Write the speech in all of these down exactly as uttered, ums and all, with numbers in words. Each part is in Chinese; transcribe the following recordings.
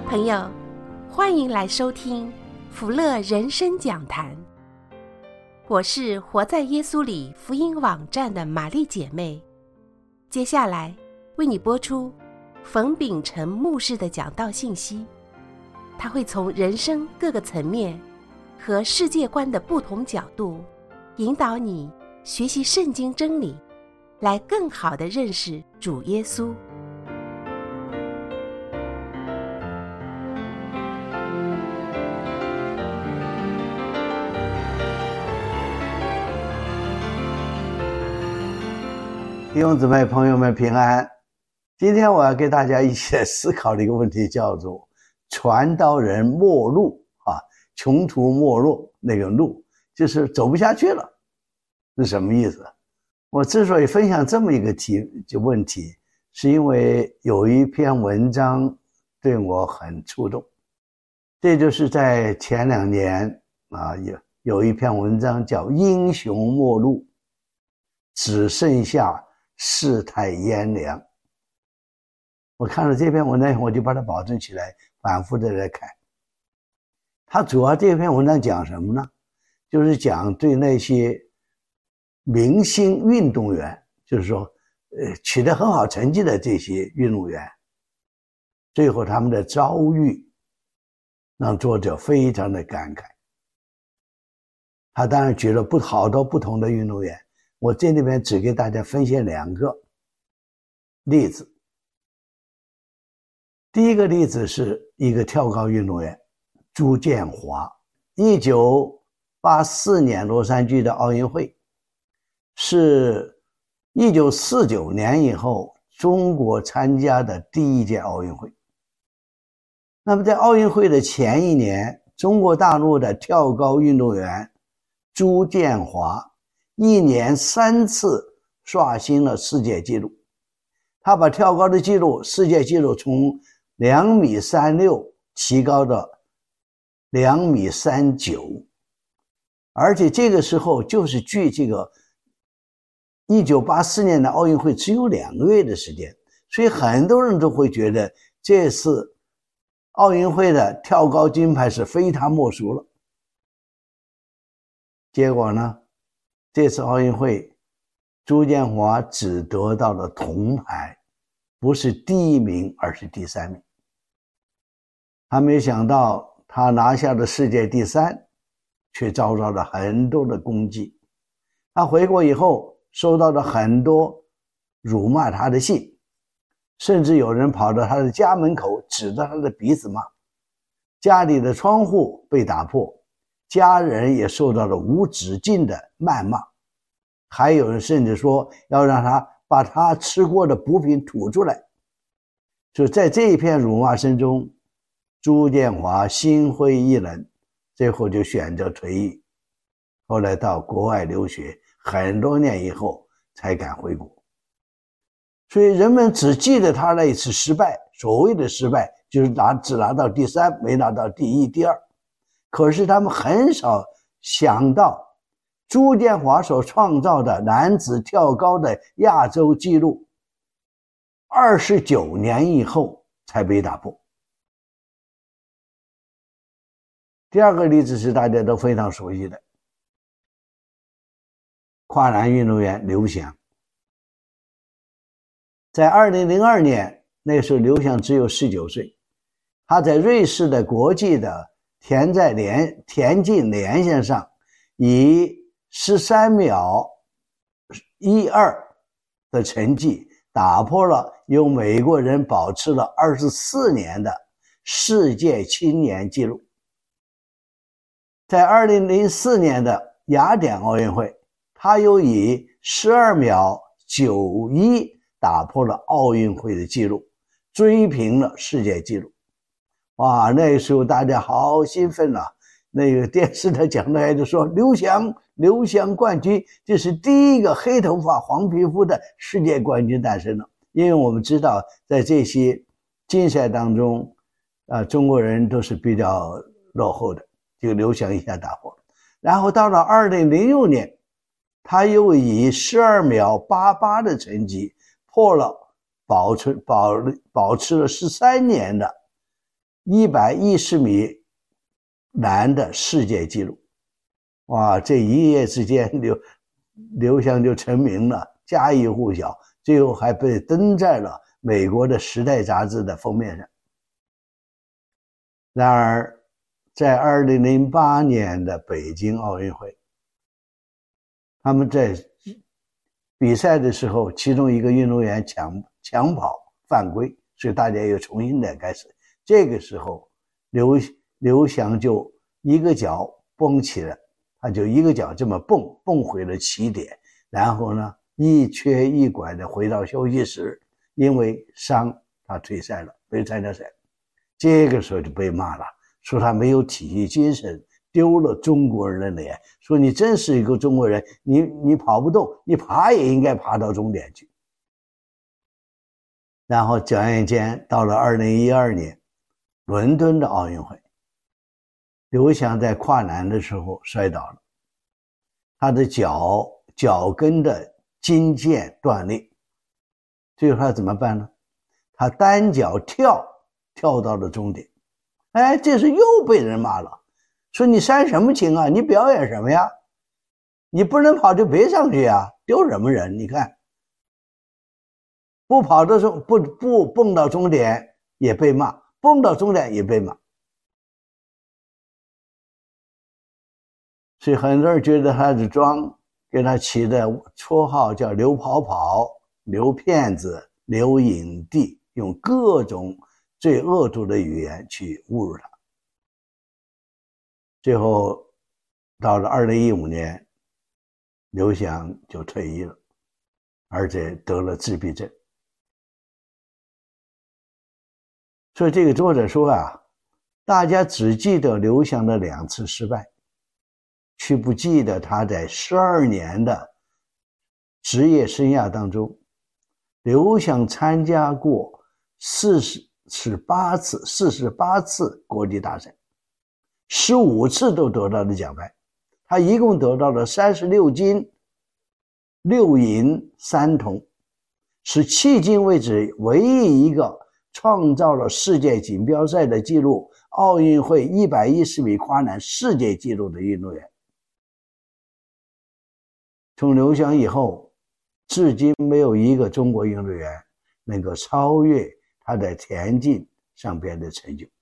朋友，欢迎来收听福乐人生讲坛。我是活在耶稣里福音网站的玛丽姐妹，接下来为你播出冯秉成牧师的讲道信息。他会从人生各个层面和世界观的不同角度，引导你学习圣经真理，来更好地认识主耶稣。 弟兄姊妹朋友们平安。今天我要给大家一起来思考的一个问题叫做传道人末路啊，穷途末路，那个路就是走不下去了，是什么意思？我之所以分享这么一个题就问题，是因为有一篇文章对我很触动。这就是在前两年啊，有有一篇文章叫英雄末路，只剩下世态炎凉。我看了这篇文章，我就把它保存起来，反复的来看。他主要这篇文章讲什么呢？就是讲对那些明星运动员，就是说呃，取得很好成绩的这些运动员，最后他们的遭遇让作者非常的感慨。他当然举了不好多不同的运动员，我这里边只给大家分享两个例子。第一个例子是一个跳高运动员朱建华。一九八四年洛杉矶的奥运会是一九四九年以后中国参加的第一届奥运会。那么在奥运会的前一年，中国大陆的跳高运动员朱建华一年三次刷新了世界纪录。他把跳高的纪录，世界纪录从两米三六提高到两米三九，而且这个时候就是距这个一九八四年的奥运会只有两个月的时间，所以很多人都会觉得这次奥运会的跳高金牌是非他莫属了。结果呢，这次奥运会朱建华只得到了铜牌，不是第一名，而是第三名。他没想到他拿下了世界第三，却遭到了很多的攻击。他回国以后收到了很多辱骂他的信，甚至有人跑到他的家门口指着他的鼻子骂，家里的窗户被打破，家人也受到了无止境的谩骂，还有人甚至说要让他把他吃过的补品吐出来。就在这一片辱骂声中，朱建华心灰意冷，最后就选择退役，后来到国外留学，很多年以后才敢回国。所以人们只记得他那一次失败，所谓的失败就是拿只拿到第三，没拿到第一第二。可是他们很少想到朱建华所创造的男子跳高的亚洲纪录二十九年以后才被打破。第二个例子是大家都非常熟悉的跨栏运动员刘翔。在二零零二年，那时候刘翔只有十九岁，他在瑞士的国际的田在连田径连线上以十三秒一二的成绩打破了由美国人保持了二十四年的世界青年纪录。在二零零四年的雅典奥运会，他又以十二秒九一打破了奥运会的纪录，追平了世界纪录。哇，那时候大家好兴奋啊！那个电视台讲台就说刘翔刘翔冠军，这是第一个黑头发黄皮肤的世界冠军诞生了。因为我们知道在这些竞赛当中啊，中国人都是比较落后的，这个刘翔一下打破。然后到了二零零六年，他又以十二秒八八的成绩破了保持保保持了十三年的一百一十米栏的世界纪录。哇，这一夜之间刘刘翔就成名了，家喻户晓，最后还被登在了美国的《时代》杂志的封面上。然而在二零零八年的北京奥运会，他们在比赛的时候，其中一个运动员抢抢跑犯规，所以大家又重新的开始。这个时候刘刘翔就一个脚蹦起了，他就一个脚这么蹦蹦回了起点，然后呢一瘸一拐的回到休息室，因为伤他退赛了，没参加赛。这个时候就被骂了，说他没有体育精神，丢了中国人的脸，说你真是一个中国人，你你跑不动，你爬也应该爬到终点去。然后转眼间到了二零一二年伦敦的奥运会，刘翔在跨栏的时候摔倒了，他的脚脚跟的筋腱断裂，最后他怎么办呢？他单脚跳跳到了终点。哎，这时又被人骂了，说你煽什么情啊？你表演什么呀？你不能跑就别上去啊，丢什么人？你看，不跑的时候不不蹦到终点也被骂，蹦到终点也被骂。所以很多人觉得他是装，给他起的绰号叫刘跑跑、刘骗子、刘影帝，用各种最恶毒的语言去侮辱他。最后到了二零一五年，刘翔就退役了，而且得了自闭症。所以这个作者说啊，大家只记得刘翔的两次失败，却不记得他在十二年的职业生涯当中，刘翔参加过四十八次四十八次国际大赛，十五次都得到了奖牌，他一共得到了三十六金六银三铜，是迄今为止唯一一个创造了世界锦标赛的纪录，奥运会一百一十米跨栏世界纪录的运动员。从刘翔以后，至今没有一个中国运动员能够超越他在田径上边的成就。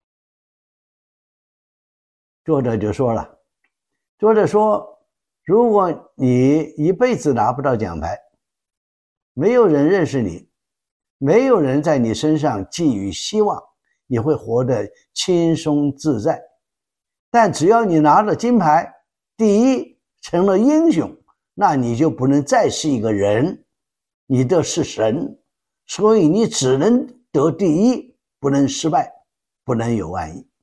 作者就说了，作者说，如果你一辈子拿不到奖牌，没有人认识你，没有人在你身上寄予希望，你会活得轻松自在。但只要你拿了金牌，第一成了英雄，那你就不能再是一个人，你的是神，所以你只能得第一，不能失败，不能有万一。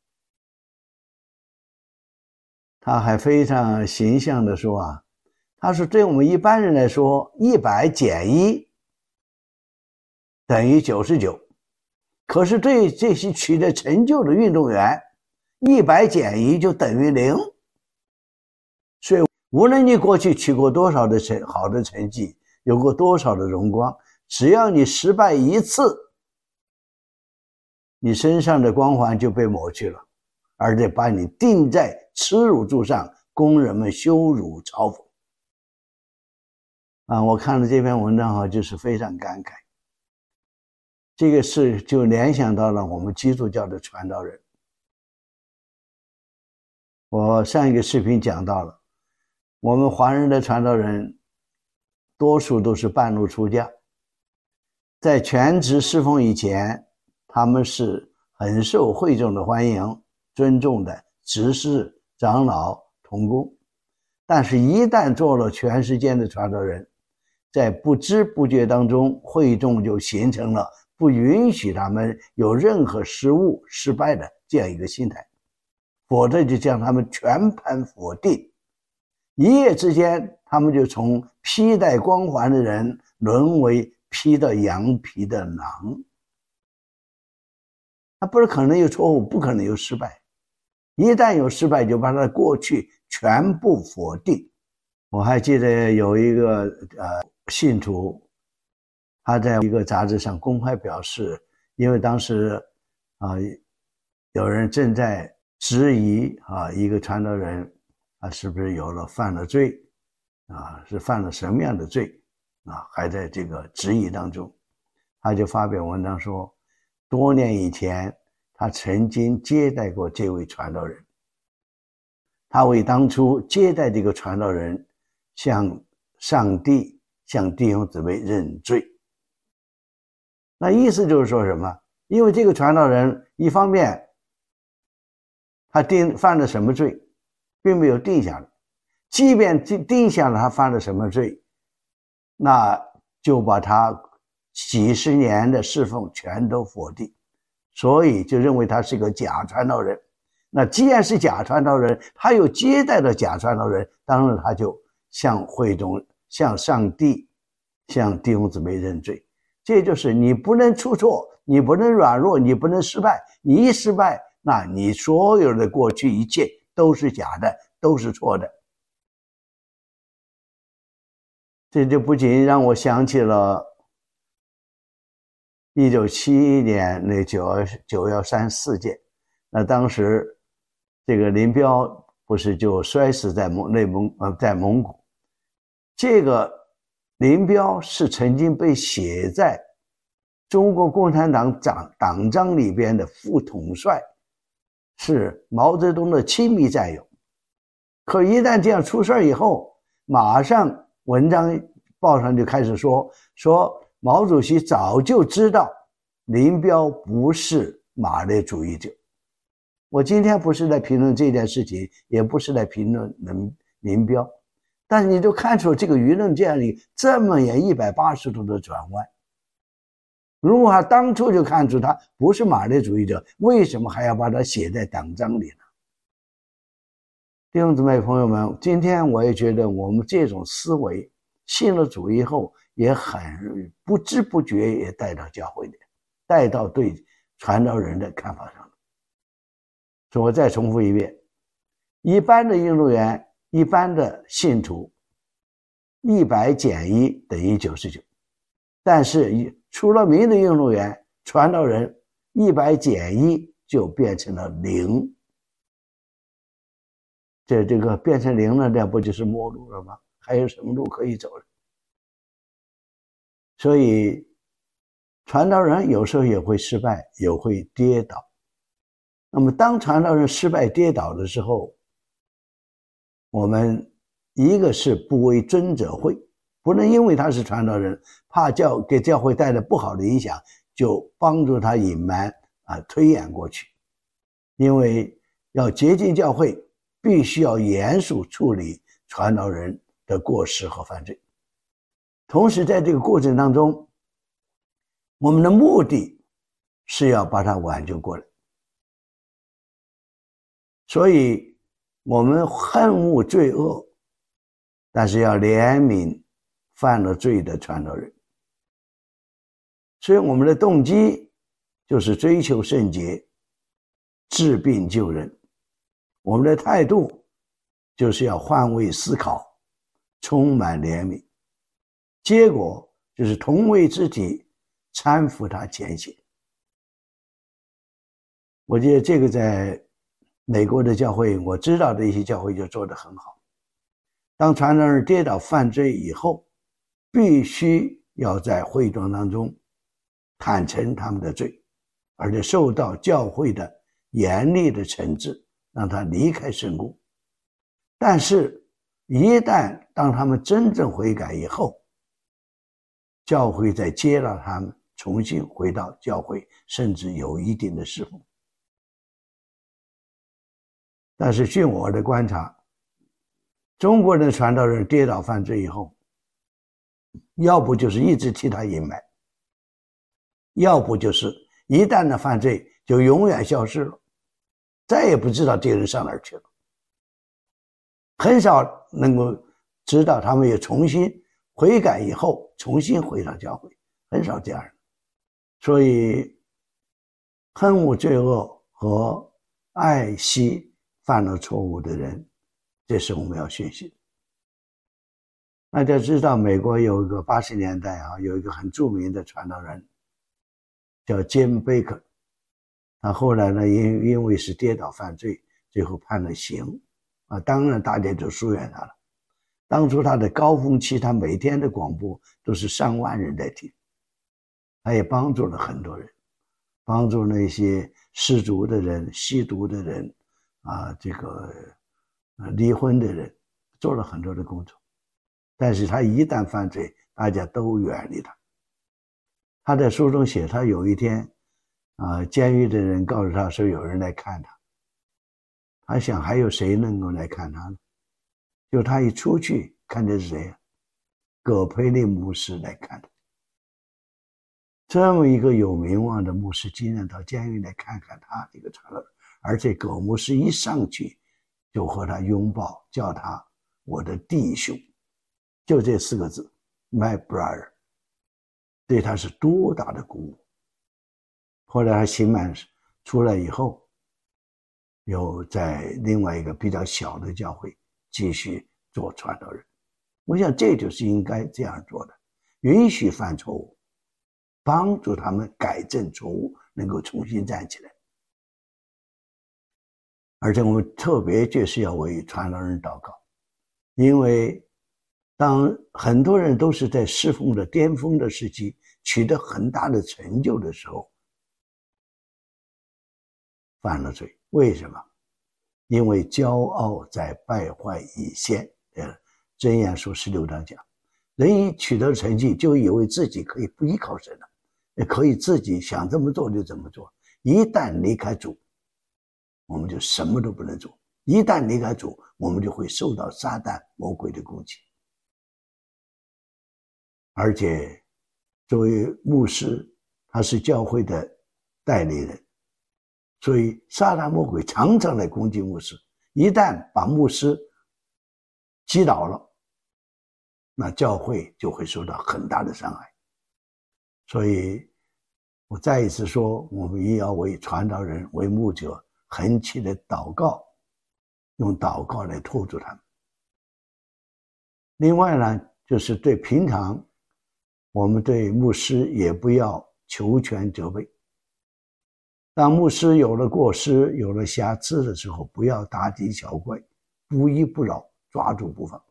他还非常形象地说啊，他说对我们一般人来说，一百减一等于九十九，可是对这些取得成就的运动员，一百减一就等于零。所以无论你过去取过多少的成好的成绩，有过多少的荣光，只要你失败一次，你身上的光环就被抹去了，而且把你钉在耻辱柱上，供人们羞辱嘲讽。啊，我看了这篇文章啊，就是非常感慨。这个事就联想到了我们基督教的传道人。我上一个视频讲到了，我们华人的传道人多数都是半路出家，在全职侍奉以前，他们是很受会众的欢迎、尊重的执事、长老、同工。但是一旦做了全时间的传道人，在不知不觉当中，会众就形成了不允许他们有任何失误、失败的这样一个心态，否则就将他们全盘否定。一夜之间，他们就从披戴光环的人沦为披着羊皮的狼。他不是可能有错误，不可能有失败，一旦有失败，就把他的过去全部否定。我还记得有一个呃信徒，他在一个杂志上公开表示，因为当时啊、呃、 有人正在质疑啊，一个传道人啊，是不是有了犯了罪啊？是犯了什么样的罪啊？还在这个质疑当中，他就发表文章说，多年以前他曾经接待过这位传道人，他为当初接待这个传道人向上帝、向弟兄姊妹认罪。那意思就是说什么？因为这个传道人一方面他定犯了什么罪并没有定下来，即便定下了他犯了什么罪，那就把他几十年的侍奉全都否定，所以就认为他是个假传道人。那既然是假传道人，他又接待了假传道人，当然他就向会中、向上帝、向弟兄姊妹认罪。这就是你不能出错，你不能软弱，你不能失败。你一失败，那你所有的过去一切都是假的，都是错的。这就不仅让我想起了一九七一年那九一三事件，那当时这个林彪不是就摔死在蒙内蒙呃在蒙古。这个林彪是曾经被写在中国共产党党党章里边的副统帅，是毛泽东的亲密战友。可一旦这样出事以后，马上文章报上就开始说说毛主席早就知道林彪不是马列主义者。我今天不是在评论这件事情，也不是在评论林彪，但是你就看出这个舆论这样的这么远一百八十度的转弯。如果他当初就看出他不是马列主义者，为什么还要把它写在党章里呢？弟兄姊妹朋友们，今天我也觉得我们这种思维信了主以后，也很不知不觉也带到教会里，带到对传道人的看法上了。所以我再重复一遍，一般的运动员，一般的信徒，一百减一等于九十九，但是出了名的运动员、传道人，一百减一就变成了零。这这个变成零了，那不就是末路了吗？还有什么路可以走了？所以传道人有时候也会失败，也会跌倒。那么当传道人失败跌倒的时候，我们一个是不为尊者讳，不能因为他是传道人，怕教给教会带来不好的影响，就帮助他隐瞒啊，推演过去。因为要洁净教会，必须要严肃处理传道人的过失和犯罪。同时在这个过程当中，我们的目的是要把他挽救过来。所以我们恨恶罪恶，但是要怜悯犯了罪的传道人。所以我们的动机就是追求圣洁，治病救人。我们的态度就是要换位思考，充满怜悯。结果就是同为肢体，搀扶他前行。我觉得这个在美国的教会，我知道的一些教会就做得很好。当传道人跌倒犯罪以后，必须要在会众当中坦诚他们的罪，而且受到教会的严厉的惩治，让他离开圣故。但是一旦当他们真正悔改以后，教会再接纳他们重新回到教会，甚至有一定的侍奉。但是据我的观察，中国的传道人跌倒犯罪以后，要不就是一直替他隐瞒，要不就是一旦的犯罪就永远消失了，再也不知道这个人上哪儿去了。很少能够知道他们也重新悔改以后重新回到教会，很少这样的。所以恨恶罪恶和爱惜犯了错误的人，这是我们要学习的。大家知道美国有一个八十年代啊，有一个很著名的传道人叫 Jim Baker。 他后来呢，因因为是跌倒犯罪，最后判了刑啊，当然大家就疏远他了。当初他的高峰期，他每天的广播都是上万人在听，他也帮助了很多人，帮助那些失足的人、吸毒的人啊，这个呃离婚的人，做了很多的工作。但是他一旦犯罪，大家都远离他。他在书中写，他有一天啊，监狱的人告诉他说有人来看他，他想还有谁能够来看他呢？就他一出去，看见是谁啊？葛培理牧师来看他。这么一个有名望的牧师，竟然到监狱来看看他这个传道人，而且葛牧师一上去就和他拥抱，叫他我的弟兄，就这四个字 ，my brother， 对他是多大的鼓舞。后来他刑满出来以后，又在另外一个比较小的教会继续做传道人。我想这就是应该这样做的，允许犯错误，帮助他们改正错误，能够重新站起来。而且我们特别就是要为传道人祷告，因为当很多人都是在侍奉的巅峰的时期，取得很大的成就的时候，犯了罪。为什么？因为骄傲在败坏以先。箴言书十六章讲，人一取得成绩，就以为自己可以不依靠神了，也可以自己想这么做就怎么做。一旦离开主，我们就什么都不能做。一旦离开主，我们就会受到撒旦魔鬼的攻击。而且作为牧师，他是教会的代理人，所以撒旦魔鬼常常来攻击牧师。一旦把牧师击倒了，那教会就会受到很大的伤害。所以我再一次说，我们也要为传道人、为牧者恒切的祷告，用祷告来托住他们。另外呢，就是对平常我们对牧师也不要求全责备。当牧师有了过失、有了瑕疵的时候，不要大惊小怪，不依不饶，抓住不放。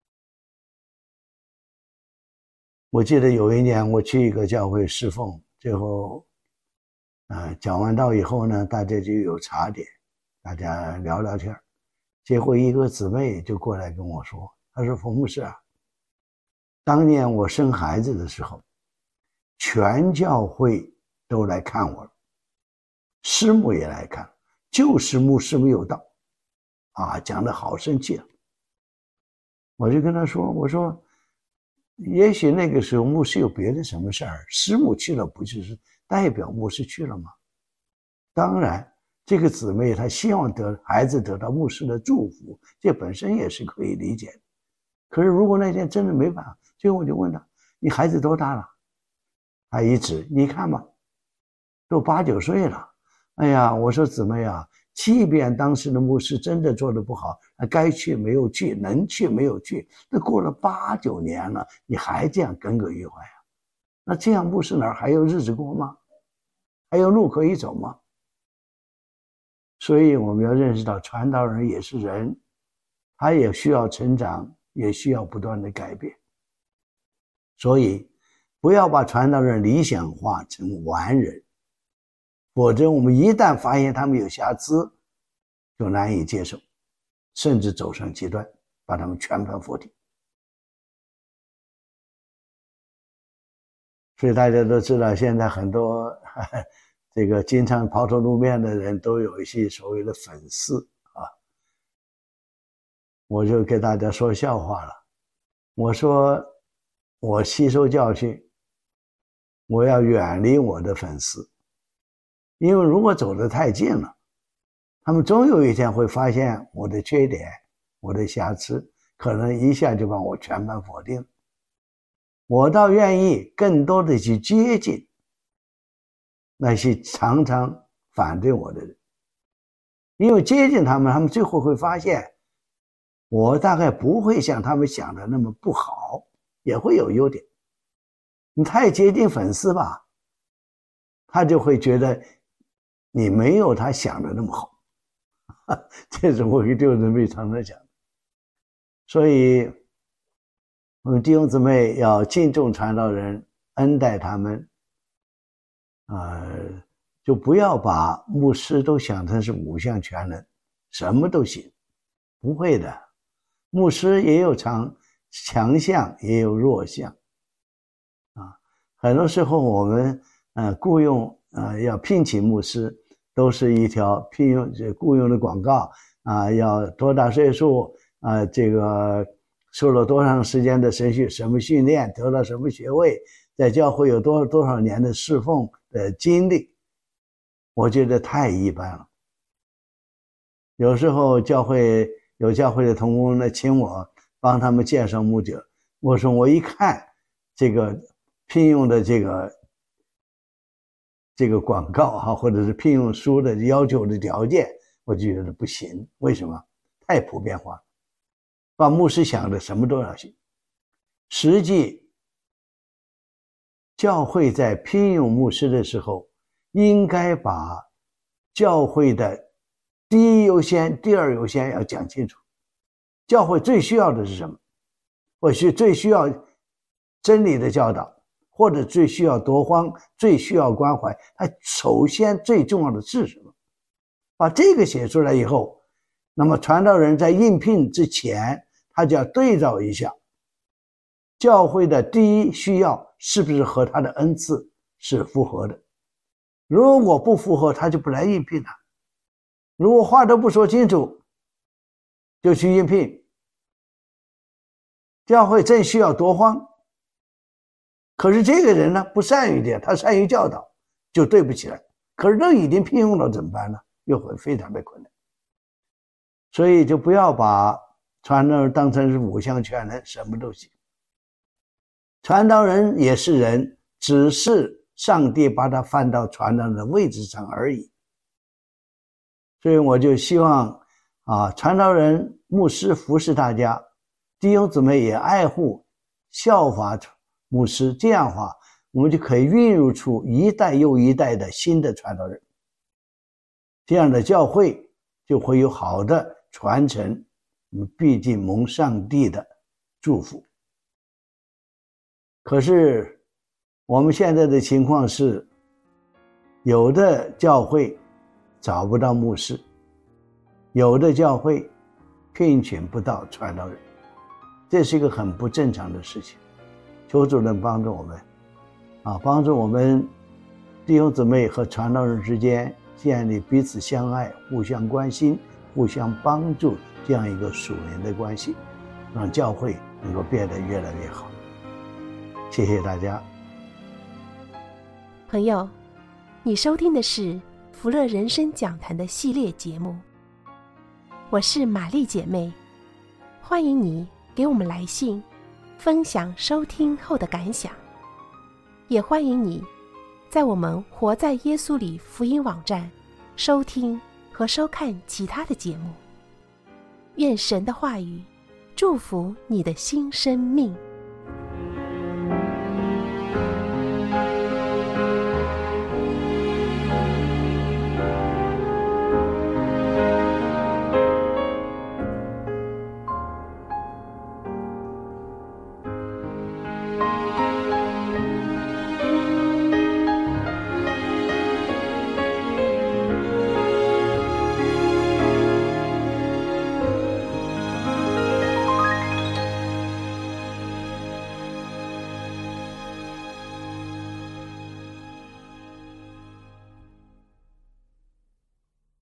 我记得有一年我去一个教会侍奉，最后呃讲完道以后呢，大家就有茶点，大家聊聊天。结果一个姊妹就过来跟我说，她说冯牧师啊，当年我生孩子的时候，全教会都来看我了，师母也来看，就是牧师没有到啊，讲得好生气啊。我就跟他说，我说也许那个时候牧师有别的什么事儿，师母去了不就是代表牧师去了吗？当然这个姊妹她希望得孩子得到牧师的祝福，这本身也是可以理解的。可是如果那天真的没办法，最后我就问他，你孩子多大了？他一指，你看吧，都八九岁了。哎呀，我说姊妹啊，即便当时的牧师真的做得不好，该去没有去，能去没有去，那过了八九年了，你还这样耿耿于怀啊？那这样牧师哪儿还有日子过吗？还有路可以走吗？所以我们要认识到，传道人也是人，他也需要成长，也需要不断的改变。所以不要把传道人理想化成完人，否则我们一旦发现他们有瑕疵，就难以接受，甚至走上极端，把他们全盘否定。所以大家都知道，现在很多呵呵这个经常抛头露面的人都有一些所谓的粉丝啊。我就给大家说笑话了，我说我吸收教训，我要远离我的粉丝，因为如果走得太近了，他们终有一天会发现我的缺点，我的瑕疵，可能一下就把我全盘否定。我倒愿意更多的去接近那些常常反对我的人，因为接近他们，他们最后会发现我大概不会像他们想的那么不好，也会有优点。你太接近粉丝吧，他就会觉得你没有他想的那么好。这是我跟弟兄姊妹常常讲的。所以我们弟兄姊妹要敬重传道人，恩待他们，呃，就不要把牧师都想成是五项全能，什么都行。不会的，牧师也有强强项，也有弱项啊。很多时候我们呃雇佣呃要聘请牧师，都是一条聘用雇佣的广告啊，要多大岁数啊，这个受了多长时间的神训什么训练，得到什么学位，在教会有多多少年的侍奉的经历，我觉得太一般了。有时候教会有教会的同工呢，请我帮他们介绍牧者，我说我一看这个聘用的这个这个广告哈，或者是聘用书的要求的条件，我就觉得不行。为什么？太普遍化，把牧师想的什么都要行。实际教会在聘用牧师的时候，应该把教会的第一优先、第二优先要讲清楚。教会最需要的是什么？或许最需要真理的教导，或者最需要夺荒，最需要关怀。它首先最重要的是什么？把这个写出来以后，那么传道人在应聘之前，他就要对照一下教会的第一需要是不是和他的恩赐是符合的。如果不符合，他就不来应聘了。如果话都不说清楚就去应聘，教会正需要夺荒，可是这个人呢不善于点，他善于教导，就对不起来。可是都已经聘用了怎么办呢？又会非常的困难。所以就不要把传道人当成是五项全能，什么都行。传道人也是人，只是上帝把他放到传道人的位置上而已。所以我就希望啊，传道人、牧师服侍大家，弟兄姊妹也爱护、效法牧师，这样的话，我们就可以孕育出一代又一代的新的传道人。这样的教会就会有好的传承，我们毕竟蒙上帝的祝福。可是我们现在的情况是，有的教会找不到牧师，有的教会聘请不到传道人，这是一个很不正常的事情。求主能帮助我们啊，帮助我们弟兄姊妹和传道人之间建立彼此相爱、互相关心、互相帮助这样一个属灵的关系，让教会能够变得越来越好。谢谢大家。 朋友，你收听的是福乐人生讲坛的系列节目，我是玛丽姐妹，欢迎你给我们来信分享收听后的感想，也欢迎你在我们活在耶稣里福音网站收听和收看其他的节目。愿神的话语祝福你的新生命。